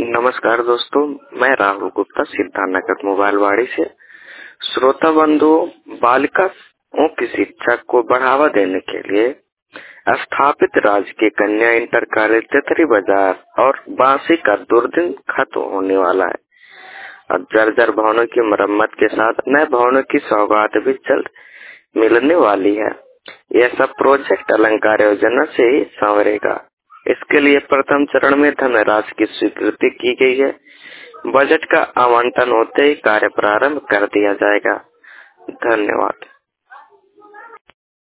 नमस्कार दोस्तों, मैं राहुल गुप्ता सिद्धार्थनगर मोबाइल वाड़ी से। श्रोता बंधुओं, बालिकाओं की शिक्षा को बढ़ावा देने के लिए स्थापित राजकीय कन्या इंटर कॉलेज तेतरी बाजार और बांसी का दुर्दिन खत्म होने वाला है। अब जर्जर भवनों की मरम्मत के साथ नए भवनों की सौगात भी जल्द मिलने वाली है। यह सब प्रोजेक्ट अलंकार योजना से ही संवरेगा। इसके लिए प्रथम चरण में धनराशि की स्वीकृति की गई है। बजट का आवंटन होते ही कार्य प्रारंभ कर दिया जाएगा। धन्यवाद।